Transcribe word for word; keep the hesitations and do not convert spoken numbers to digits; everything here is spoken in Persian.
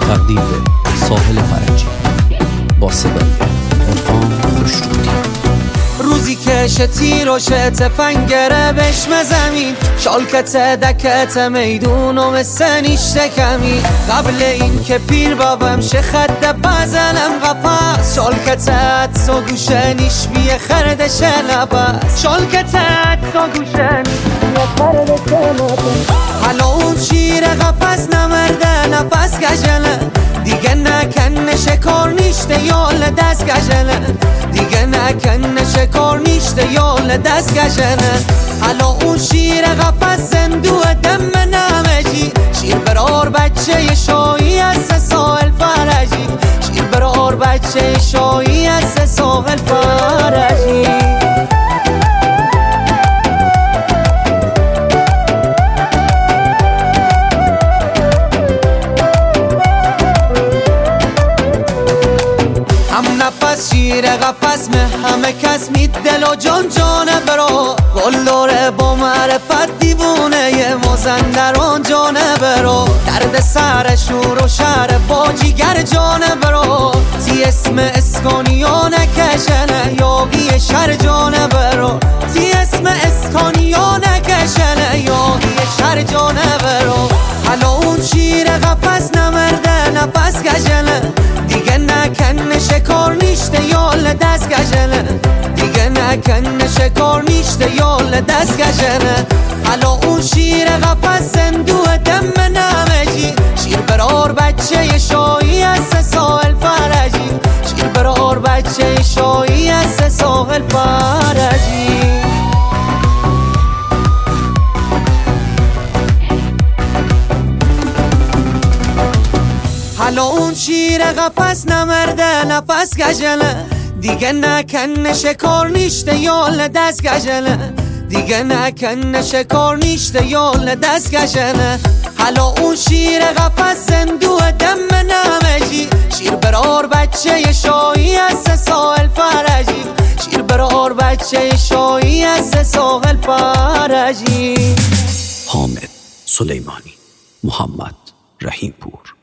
تقدیم به ساحل فرجی با صدای عرفان خوشرودی. روزی که تیر و تفنگره بشم زمین، شالکت دکت میدون و مثل نیشته کمی. قبل این که پیر بابم شه خد بزنم قفص، شالکتت سو گوشه نیش بیه خردش نبست. شالکتت سو گوشه نیش بیه خردش نبست. حالا اون شیر قفص نمرده نفس گجله، دیگه نکنه شکار نیشته یال دست گجله. دیگه نکنه شکار نیشته یال دست گجله. حالا اون شیر قفص زندو دم نمجی، شیر برار بچه شایی از ساحل فرجی. شیر برار بچه شایی از ساحل فرجی. شیر قفص مه همه کس می دل و جان جانه برو، گلداره با معرفت دیوونه یه مازندران جانه برو. درد سر شور و شهر با جیگر جانه برو، تی اسم اسکانیا نکشنه یاقی شهر جانه برو. تی اسم اسکانیا نکشنه یاقی شهر جانه برو. حالا اون شیر قفص نمرده نفس گجله، دیگه نکنه شکار نیشته یال دست گجله. دیگه نکنه شکار نیشته یال دست گجله. حالا اون شیر قفص زندو دم نمجی، شیر برار بچه شایی از ساحل فرجی. شیر برار بچه شایی از ساحل فرجی. حالا اون شیر قفص نمرده نفس گجله، دیگه نکنه شکار نیشته یال دست گجله. دیگه نکنه شکار نیشته یال دست گجله. حالا اون شیر قفص زندو دم نمجی، شیر برار بچه شایی از ساحل فرجی. شیر برار بچه شایی از ساحل فرجی. حامد سلیمانی، محمد رحیم پور.